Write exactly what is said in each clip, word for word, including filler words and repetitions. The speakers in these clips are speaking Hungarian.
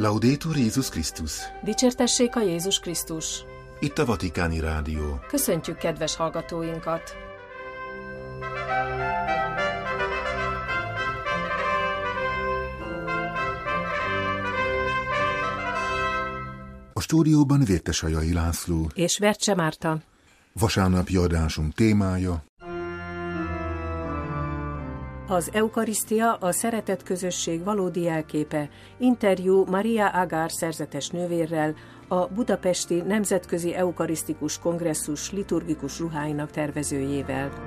Laudetur Jézus Krisztus! Dicsértessék a Jézus Krisztus! Itt a Vatikáni Rádió. Köszöntjük kedves hallgatóinkat! A stúdióban Vértesajai László és Vercse Márta. Vasárnapi adásunk témája: Az eukarisztia a szeretet közösség valódi jelképe. Interjú Maria Agar szerzetes nővérrel, a Budapesti Nemzetközi Eukarisztikus Kongresszus liturgikus ruháinak tervezőjével.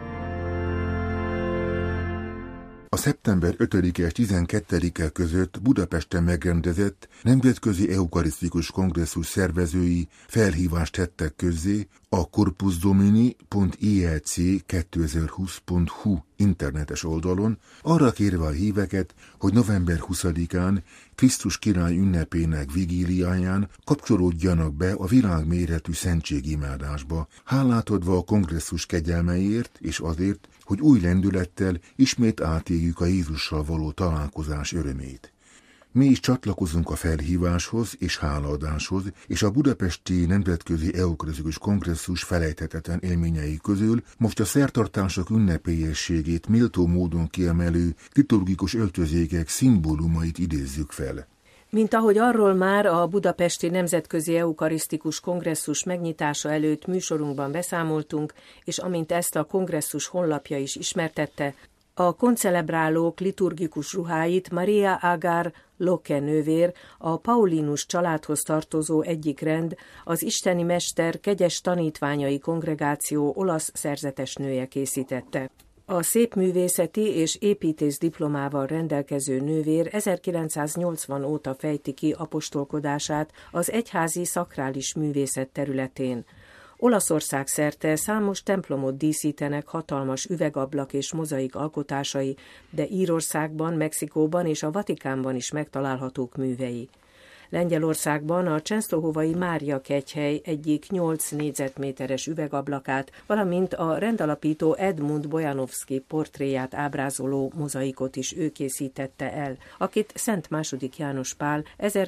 A szeptember ötödike és tizenkettedike között Budapesten megrendezett Nemzetközi Eukarisztikus Kongresszus szervezői felhívást tettek közzé a corpus domini pont i e c kétezer-húsz pont h u internetes oldalon, arra kérve a híveket, hogy november huszadikán Krisztus király ünnepének vigíliáján kapcsolódjanak be a világméretű szentségimádásba, hálát adva a kongresszus kegyelmeiért és azért, hogy új lendülettel ismét átéljük a Jézussal való találkozás örömét. Mi is csatlakozunk a felhíváshoz és hálaadáshoz, és a Budapesti Nemzetközi Eukarisztikus Kongresszus felejthetetlen élményei közül most a szertartások ünnepélyességét méltó módon kiemelő liturgikus öltözékek szimbólumait idézzük fel. Mint ahogy arról már a Budapesti Nemzetközi Eukarisztikus Kongresszus megnyitása előtt műsorunkban beszámoltunk, és amint ezt a kongresszus honlapja is ismertette, a koncelebrálók liturgikus ruháit Maria Agar Locke nővér, a Paulinus családhoz tartozó egyik rend, az Isteni Mester kegyes tanítványai kongregáció olasz szerzetesnője készítette. A szépművészeti és építész diplomával rendelkező nővér ezerkilencszáznyolcvan óta fejti ki apostolkodását az egyházi szakrális művészet területén. Olaszország szerte számos templomot díszítenek hatalmas üvegablak és mozaik alkotásai, de Írországban, Mexikóban és a Vatikánban is megtalálhatók művei. Lengyelországban a Csensztohovai Mária kegyhely egyik nyolc négyzetméteres üvegablakát, valamint a rendalapító Edmund Bojanovszky portréját ábrázoló mozaikot is ő készítette el, akit Szent második János Pál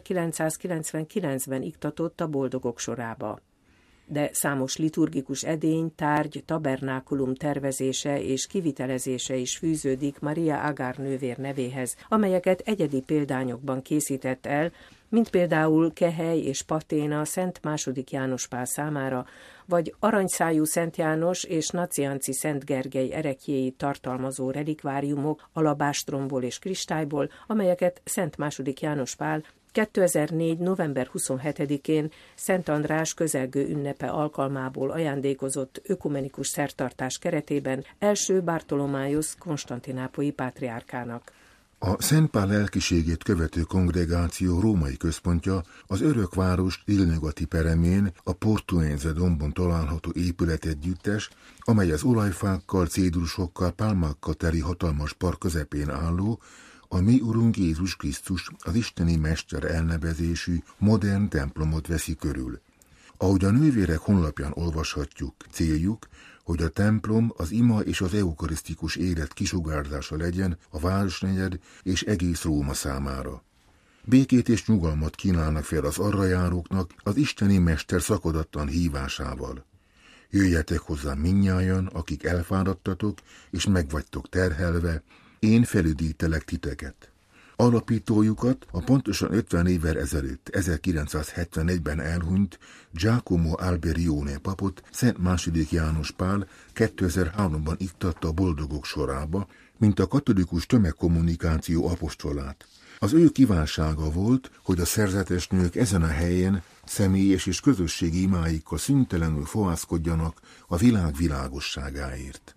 ezerkilencszázkilencvenkilencben iktatott a boldogok sorába. De számos liturgikus edény, tárgy, tabernákulum tervezése és kivitelezése is fűződik Maria Agar nővér nevéhez, amelyeket egyedi példányokban készített el, mint például Kehely és Paténa Szent második János Pál számára, vagy aranyszájú Szent János és Nacianci Szent Gergely ereklyéit tartalmazó relikváriumok alabástromból és kristályból, amelyeket Szent második János Pál kétezer-négy. november huszonhetedikén Szent András közelgő ünnepe alkalmából ajándékozott ökumenikus szertartás keretében első Bartolomájusz konstantinápolyi pátriárkának. A Szent Pál lelkiségét követő kongregáció római központja az örökváros délnyugati peremén a Portuense dombon található épületegyüttes, amely az olajfákkal, cédrusokkal, pálmákkal teli hatalmas park közepén álló, a mi Urunk Jézus Krisztus, az Isteni Mester elnevezésű modern templomot veszi körül. Ahogy a nővérek honlapján olvashatjuk, céljuk, hogy a templom az ima és az eukarisztikus élet kisugárzása legyen a városnegyed és egész Róma számára. Békét és nyugalmat kínálnak fel az arra járóknak az Isteni Mester szakadatlan hívásával. Jöjjetek hozzám mindnyájan, akik elfáradtatok és megvagytok terhelve, én felüdítelek titeket. Alapítójukat a pontosan ötven évvel ezelőtt, ezerkilencszázhetvenegyben elhunyt Giacomo Alberione papot Szent második János Pál kétezer-háromban iktatta a boldogok sorába, mint a katolikus tömegkommunikáció apostolát. Az ő kívánsága volt, hogy a szerzetesnők ezen a helyen személyes és közösségi imáikkal szüntelenül fohászkodjanak a világ világosságáért.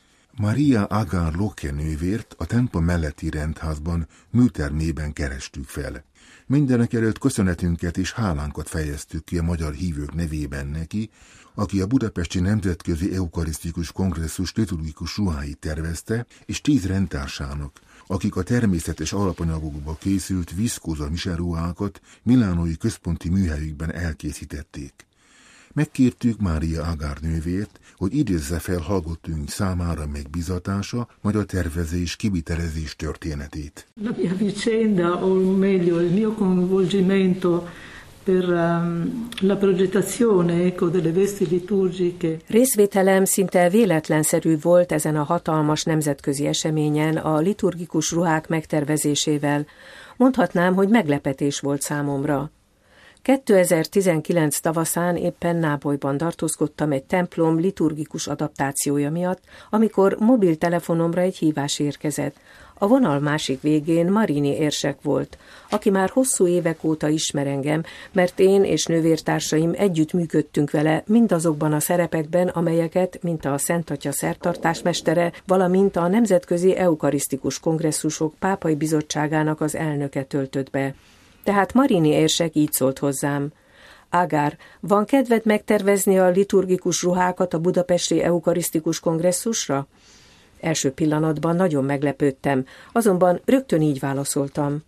Maria Agar Locke nővért a templom melletti rendházban műtermében kerestük fel. Mindenekelőtt köszönetünket és hálánkat fejeztük ki a magyar hívők nevében neki, aki a Budapesti Nemzetközi Eukarisztikus Kongresszus liturgikus ruháit tervezte, és tíz rendtársának, akik a természetes alapanyagokból készült viszkóza miseruhákat milánói központi műhelyükben elkészítették. megkértük Mária Agar nővért, hogy idézze fel hallgatóink számára megbizatása, majd a tervezés, kivitelezés történetét. La mia vicenda, o meglio, il mio coinvolgimento per la progettazione ecco, delle vesti liturgiche. Részvételem szinte véletlenszerű volt ezen a hatalmas nemzetközi eseményen a liturgikus ruhák megtervezésével. Mondhatnám, hogy meglepetés volt számomra. kétezer-tizenkilenc tavaszán éppen Nápolyban tartózkodtam egy templom liturgikus adaptációja miatt, amikor mobiltelefonomra egy hívás érkezett. A vonal másik végén Marini érsek volt, aki már hosszú évek óta ismer engem, mert én és nővértársaim együtt működtünk vele mindazokban a szerepekben, amelyeket, mint a Szent Atya szertartásmestere, valamint a Nemzetközi Eukarisztikus Kongresszusok Pápai Bizottságának az elnöke töltött be. Tehát Marini érsek így szólt hozzám: Agar, van kedved megtervezni a liturgikus ruhákat a Budapesti Eukarisztikus Kongresszusra? Első pillanatban nagyon meglepődtem, azonban rögtön így válaszoltam.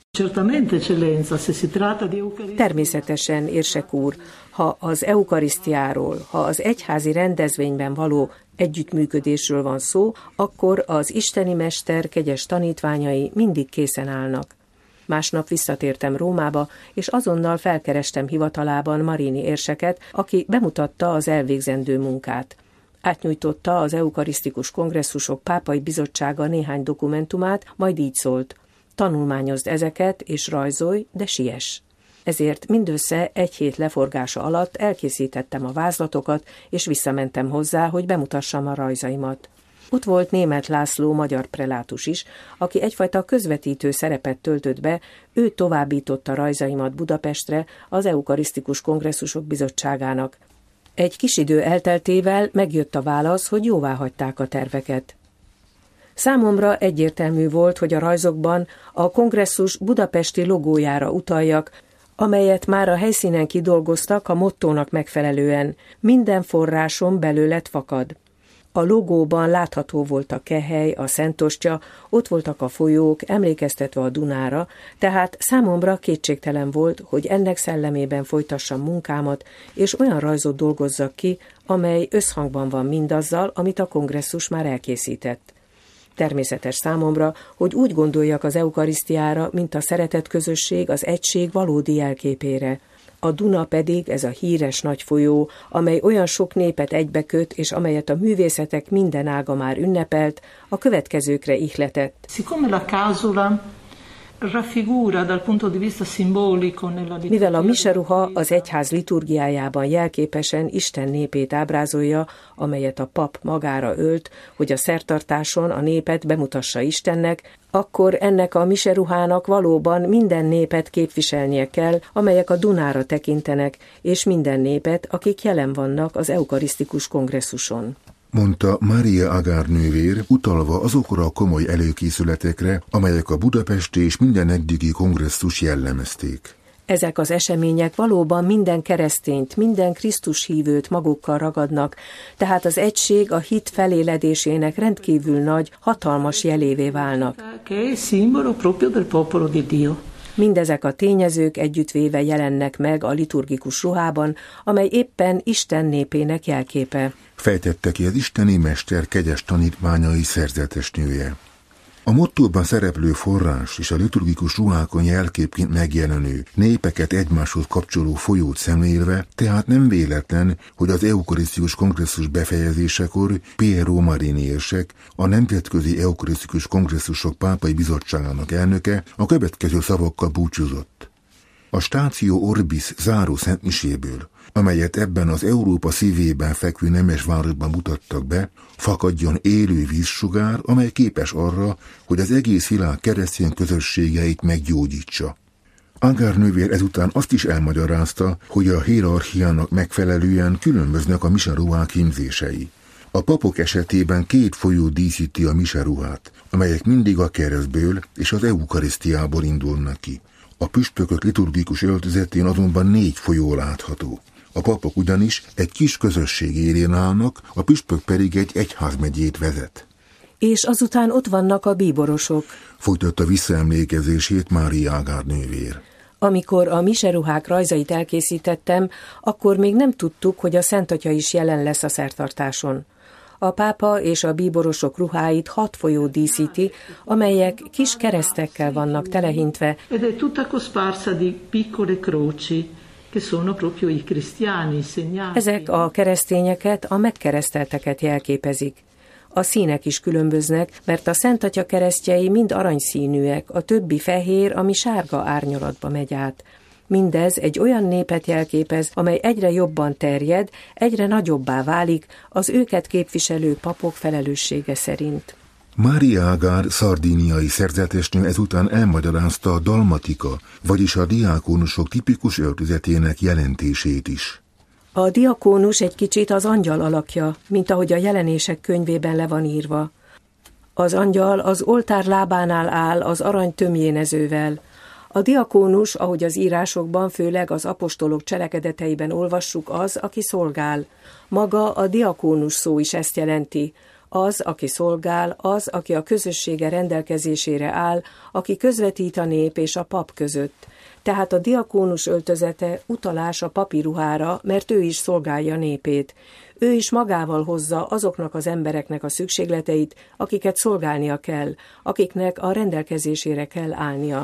Természetesen, érsek úr, ha az eukarisztiáról, ha az egyházi rendezvényben való együttműködésről van szó, akkor az isteni mester kegyes tanítványai mindig készen állnak. Másnap visszatértem Rómába, és azonnal felkerestem hivatalában Marini érseket, aki bemutatta az elvégzendő munkát. Átnyújtotta az Eukarisztikus Kongresszusok Pápai Bizottsága néhány dokumentumát, majd így szólt: tanulmányozd ezeket és rajzolj, de siess. Ezért mindössze egy hét leforgása alatt elkészítettem a vázlatokat, és visszamentem hozzá, hogy bemutassam a rajzaimat. Ott volt Németh László magyar prelátus is, aki egyfajta közvetítő szerepet töltött be, ő továbbította rajzaimat Budapestre az Eukarisztikus Kongresszusok Bizottságának. Egy kis idő elteltével megjött a válasz, hogy jóváhagyták a terveket. Számomra egyértelmű volt, hogy a rajzokban a kongresszus budapesti logójára utaljak, amelyet már a helyszínen kidolgoztak a mottónak megfelelően: minden forrásom belőled fakad. A logóban látható volt a kehely, a Szentostya, ott voltak a folyók, emlékeztetve a Dunára, tehát számomra kétségtelen volt, hogy ennek szellemében folytassam munkámat, és olyan rajzot dolgozzak ki, amely összhangban van mindazzal, amit a kongresszus már elkészített. Természetes számomra, hogy úgy gondoljak az eukarisztiára, mint a szeretett közösség az egység valódi jelképére. A Duna pedig ez a híres nagy folyó, amely olyan sok népet egybeköt, és amelyet a művészetek minden ága már ünnepelt, a következőkre ihletett. Mivel a miseruha az egyház liturgiájában jelképesen Isten népét ábrázolja, amelyet a pap magára ölt, hogy a szertartáson a népet bemutassa Istennek, akkor ennek a miseruhának valóban minden népet képviselnie kell, amelyek a Dunára tekintenek, és minden népet, akik jelen vannak az eukarisztikus kongresszuson. Mondta Mária Agar nővér, utalva azokra a komoly előkészületekre, amelyek a budapesti és minden eddigi kongresszus jellemezték. Ezek az események valóban minden keresztényt, minden Krisztus hívőt magukkal ragadnak, tehát az egység a hit feléledésének rendkívül nagy, hatalmas jelévé válnak. Mindezek a tényezők együttvéve jelennek meg a liturgikus ruhában, amely éppen Isten népének jelképe. Fejtette ki az isteni mester kegyes tanítványai szerzetes nője. A mottóban szereplő forrás és a liturgikus ruhákon jelképként megjelenő, népeket egymáshoz kapcsoló folyót szemlélve, tehát nem véletlen, hogy az eukarisztikus kongresszus befejezésekor Piero Marini érsek, a Nemzetközi Eukarisztikus Kongresszusok Pápai Bizottságának elnöke a következő szavakkal búcsúzott. A Stáció Orbis záró szentmiséből, amelyet ebben az Európa szívében fekvő nemesvárosban mutattak be, fakadjon élő vízsugár, amely képes arra, hogy az egész világ keresztény közösségeit meggyógyítsa. Agar nővér ezután azt is elmagyarázta, hogy a hierarchiának megfelelően különböznek a miseruhák hímzései. A papok esetében két folyó díszíti a miseruhát, amelyek mindig a keresztből és az eukarisztiából indulnak ki. A püspökök liturgikus öltözetén azonban négy folyó látható. A papok ugyanis egy kis közösség élén állnak, a püspök pedig egy egyházmegyét vezet. És azután ott vannak a bíborosok. Folytatta visszaemlékezését Mária Agar nővér. Amikor a miseruhák rajzait elkészítettem, akkor még nem tudtuk, hogy a Szent Atya is jelen lesz a szertartáson. A pápa és a bíborosok ruháit hat folyó díszíti, amelyek kis keresztekkel vannak telehintve. Ed è tutta cosparsa di piccole croci, che sono proprio i cristiani segnati. Ezek a keresztényeket, a megkeresztelteket jelképezik. A színek is különböznek, mert a Szent Atya keresztjei mind aranyszínűek, a többi fehér, ami sárga árnyalatba megy át. Mindez egy olyan népet jelképez, amely egyre jobban terjed, egyre nagyobbá válik az őket képviselő papok felelőssége szerint. Mária Agár szardíniai szerzetesnő ezután elmagyarázta a dalmatika, vagyis a diákónusok tipikus öltözetének jelentését is. A diakónus egy kicsit az angyal alakja, mint ahogy a Jelenések könyvében le van írva. Az angyal az oltár lábánál áll az arany tömjénezővel. A diakónus, ahogy az írásokban, főleg az apostolok cselekedeteiben olvassuk, az, aki szolgál. Maga a diakónus szó is ezt jelenti. Az, aki szolgál, az, aki a közössége rendelkezésére áll, aki közvetít a nép és a pap között. Tehát a diakónus öltözete utalás a papi ruhára, mert ő is szolgálja népét. Ő is magával hozza azoknak az embereknek a szükségleteit, akiket szolgálnia kell, akiknek a rendelkezésére kell állnia.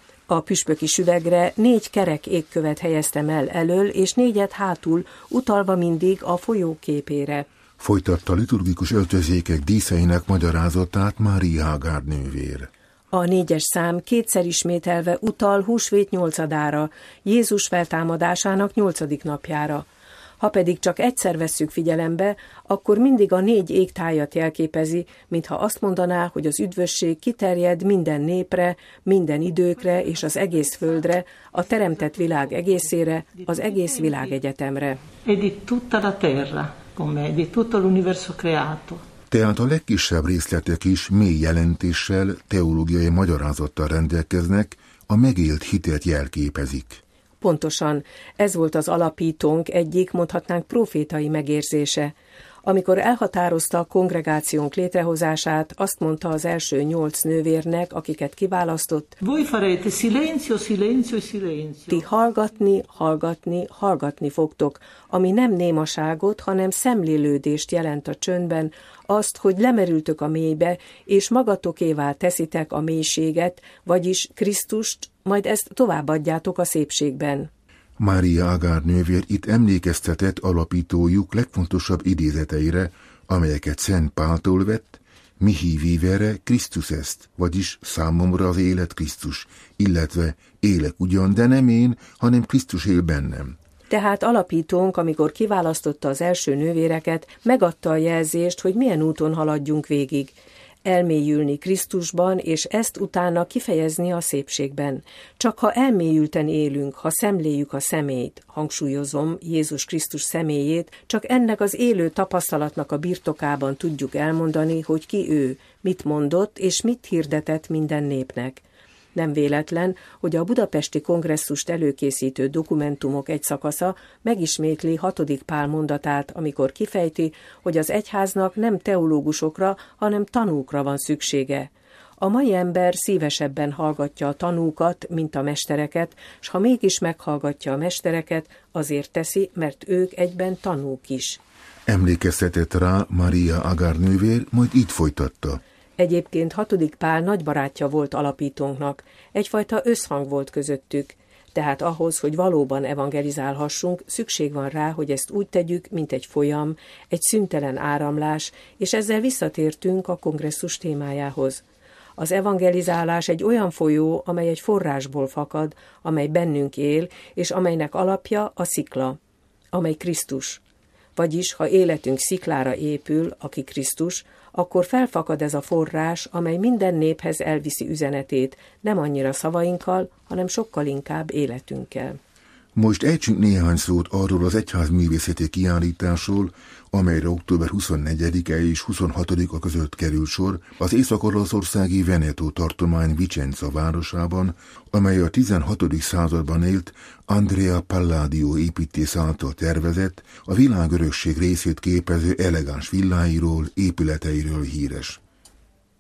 A püspöki süvegre négy kerek égkövet helyeztem el elől, és négyet hátul, utalva mindig a folyó képére. Folytatta liturgikus öltözékek díszeinek magyarázatát Mária Agár nővér. A négyes szám kétszer ismételve utal húsvét nyolcadára, Jézus feltámadásának nyolcadik napjára. Ha pedig csak egyszer vesszük figyelembe, akkor mindig a négy égtájat jelképezi, mintha azt mondaná, hogy az üdvösség kiterjed minden népre, minden időkre és az egész földre, a teremtett világ egészére, az egész világegyetemre. E di tutta la terra, come di tutto l'universo creato. Tehát a legkisebb részletek is mély jelentéssel, teológiai magyarázattal rendelkeznek, a megélt hitet jelképezik. Pontosan, ez volt az alapítónk egyik, mondhatnánk profétai megérzése. Amikor elhatározta a kongregációnk létrehozását, azt mondta az első nyolc nővérnek, akiket kiválasztott: Voi farete silenzio, silenzio, silenzio. Ti hallgatni, hallgatni, hallgatni fogtok, ami nem némaságot, hanem szemlélődést jelent a csöndben, azt, hogy lemerültök a mélybe, és magatokévá teszitek a mélységet, vagyis Krisztust, majd ezt továbbadjátok a szépségben. Mária Agár nővér itt emlékeztetett alapítójuk legfontosabb idézeteire, amelyeket Szent Páltól vett: mihi vivere Christus est, vagyis számomra az élet Krisztus, illetve élek ugyan, de nem én, hanem Krisztus él bennem. Tehát alapítónk, amikor kiválasztotta az első nővéreket, megadta a jelzést, hogy milyen úton haladjunk végig. Elmélyülni Krisztusban, és ezt utána kifejezni a szépségben. Csak ha elmélyülten élünk, ha szemléljük a személyt, hangsúlyozom Jézus Krisztus személyét, csak ennek az élő tapasztalatnak a birtokában tudjuk elmondani, hogy ki ő, mit mondott és mit hirdetett minden népnek. Nem véletlen, hogy a budapesti kongresszust előkészítő dokumentumok egy szakasza megismétli hatodik Pál mondatát, amikor kifejti, hogy az egyháznak nem teológusokra, hanem tanúkra van szüksége. A mai ember szívesebben hallgatja a tanúkat, mint a mestereket, s ha mégis meghallgatja a mestereket, azért teszi, mert ők egyben tanúk is. Emlékeztetett rá Mária Agár nővér, majd így folytatta. Egyébként hatodik Pál nagy barátja volt alapítónknak, egyfajta összhang volt közöttük, tehát ahhoz, hogy valóban evangelizálhassunk, szükség van rá, hogy ezt úgy tegyük, mint egy folyam, egy szüntelen áramlás, és ezzel visszatértünk a kongresszus témájához. Az evangelizálás egy olyan folyó, amely egy forrásból fakad, amely bennünk él, és amelynek alapja a szikla, amely Krisztus. Vagyis, ha életünk sziklára épül, aki Krisztus, akkor felfakad ez a forrás, amely minden néphez elviszi üzenetét, nem annyira szavainkkal, hanem sokkal inkább életünkkel. Most ejtsünk néhány szót arról az egyházművészeti kiállításról, amelyre október huszonnegyedike és huszonhatodika között kerül sor az észak-olaszországi Veneto tartomány Vicenza városában, amely a tizenhatodik században élt Andrea Palladio építész által tervezett, a világörökség részét képező elegáns villáiról, épületeiről híres.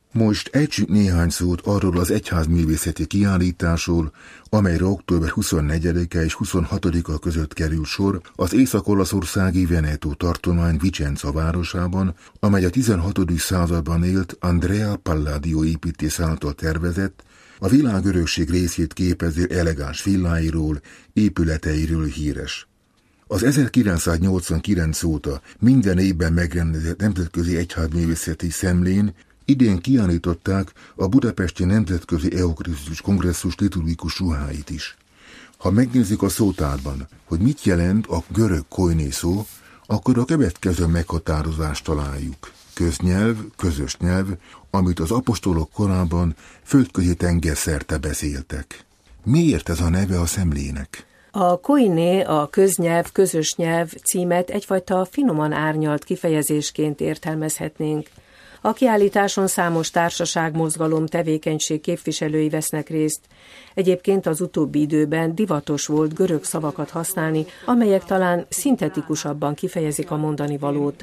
Most ejtsünk néhány szót arról az egyházművészeti kiállításról, amelyre október huszonnegyedike és huszonhatodika között kerül sor az észak-olaszországi Veneto tartomány Vicenza városában, amely a tizenhatodik században élt Andrea Palladio építész által tervezett, a világörökség részét képező elegáns villáiról, épületeiről híres. Az ezerkilencszáznyolcvankilenc óta minden évben megrendezett nemzetközi egyházművészeti szemlén idén kiállították a Budapesti Nemzetközi Eukarisztikus Kongresszus liturgikus ruháit is. Ha megnézzük a szótárban, hogy mit jelent a görög koiné szó, akkor a következő meghatározást találjuk. Köznyelv, közös nyelv, amit az apostolok korában földközi tenger szerte beszéltek. Miért ez a neve a szemlének? A koiné, a köznyelv, közös nyelv címet egyfajta finoman árnyalt kifejezésként értelmezhetnénk. A kiállításon számos társaság, mozgalom, tevékenység képviselői vesznek részt. Egyébként az utóbbi időben divatos volt görög szavakat használni, amelyek talán szintetikusabban kifejezik a mondani valót.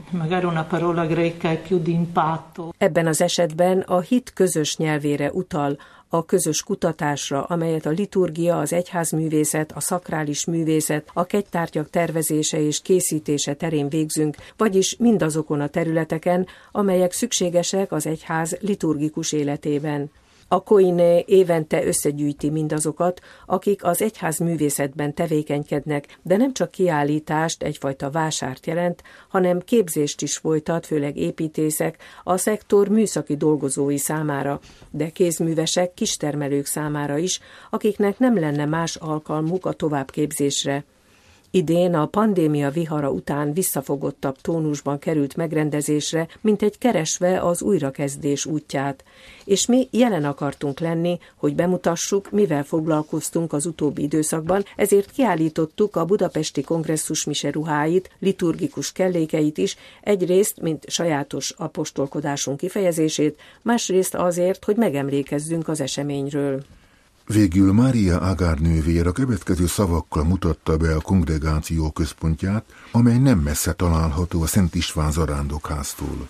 Ebben az esetben a hit közös nyelvére utal, a közös kutatásra, amelyet a liturgia, az egyházművészet, a szakrális művészet, a kegytárgyak tervezése és készítése terén végzünk, vagyis mindazokon a területeken, amelyek szükségesek az egyház liturgikus életében. A koiné évente összegyűjti mindazokat, akik az egyház művészetben tevékenykednek, de nem csak kiállítást, egyfajta vásárt jelent, hanem képzést is folytat, főleg építészek, a szektor műszaki dolgozói számára, de kézművesek, kistermelők számára is, akiknek nem lenne más alkalmuk a továbbképzésre. Idén a pandémia vihara után visszafogottabb tónusban került megrendezésre, mint egy keresve az újrakezdés útját, és mi jelen akartunk lenni, hogy bemutassuk, mivel foglalkoztunk az utóbbi időszakban, ezért kiállítottuk a budapesti kongresszus mise ruháit, liturgikus kellékeit is, egyrészt, mint sajátos apostolkodásunk kifejezését, másrészt azért, hogy megemlékezzünk az eseményről. Végül Mária Agár nővér a következő szavakkal mutatta be a kongregáció központját, amely nem messze található a Szent István zarándokháztól.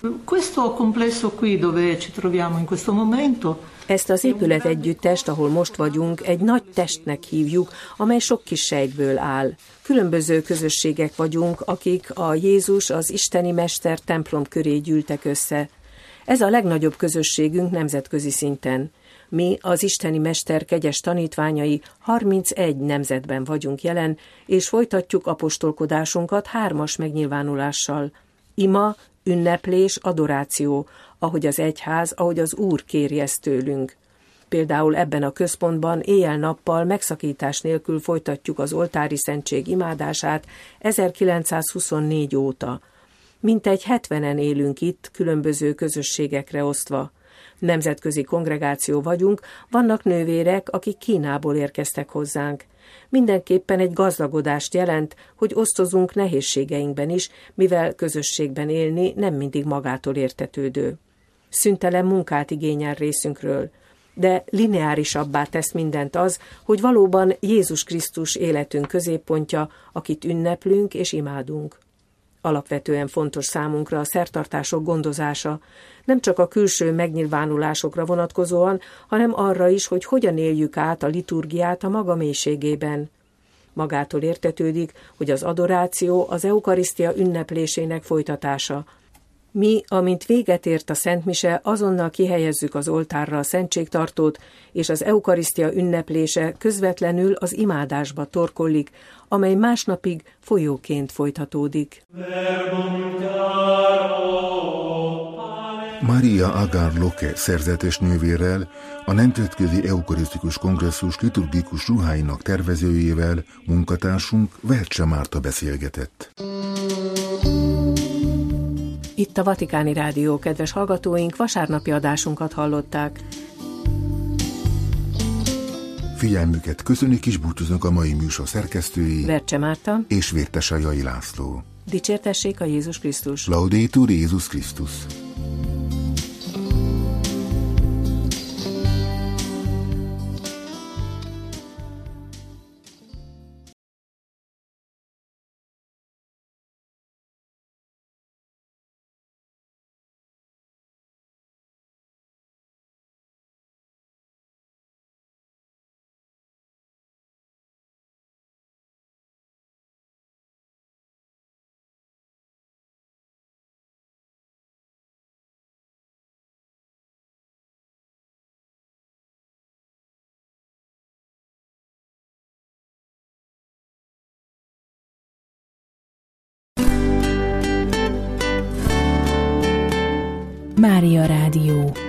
Ezt az épület együttest, ahol most vagyunk, egy nagy testnek hívjuk, amely sok kis sejtből áll. Különböző közösségek vagyunk, akik a Jézus, az isteni mester templom köré gyűltek össze. Ez a legnagyobb közösségünk nemzetközi szinten. Mi, az isteni mester kegyes tanítványai harmincegy nemzetben vagyunk jelen, és folytatjuk apostolkodásunkat hármas megnyilvánulással. Ima, ünneplés, adoráció, ahogy az egyház, ahogy az Úr kéri ezt tőlünk. Például ebben a központban éjjel-nappal megszakítás nélkül folytatjuk az oltári szentség imádását ezerkilencszázhuszonnégy óta. Mintegy hetvenen élünk itt, különböző közösségekre osztva. Nemzetközi kongregáció vagyunk, vannak nővérek, akik Kínából érkeztek hozzánk. Mindenképpen egy gazdagodást jelent, hogy osztozunk nehézségeinkben is, mivel közösségben élni nem mindig magától értetődő. Szüntelen munkát igényel részünkről, de lineárisabbá tesz mindent az, hogy valóban Jézus Krisztus életünk középpontja, akit ünneplünk és imádunk. Alapvetően fontos számunkra a szertartások gondozása, nem csak a külső megnyilvánulásokra vonatkozóan, hanem arra is, hogy hogyan éljük át a liturgiát a maga mélységében. Magától értetődik, hogy az adoráció az eukarisztia ünneplésének folytatása. Mi, amint véget ért a szentmise, azonnal kihelyezzük az oltárra a szentségtartót, és az eukarisztia ünneplése közvetlenül az imádásba torkollik, amely másnapig folyóként folytatódik. Mária Agár Loke szerzetes nővérrel, a Nemzetközi Eukarisztikus Kongresszus liturgikus ruháinak tervezőjével munkatársunk Vercse Márta beszélgetett. Itt a Vatikáni Rádió, kedves hallgatóink, vasárnapi adásunkat hallották. Figyelmüket köszönik és búcsúznak a mai műsor szerkesztői, Vercse Márta és Vértesajai László. Dicsértessék a Jézus Krisztus! Laudetur Jézus Krisztus! Mária Rádió.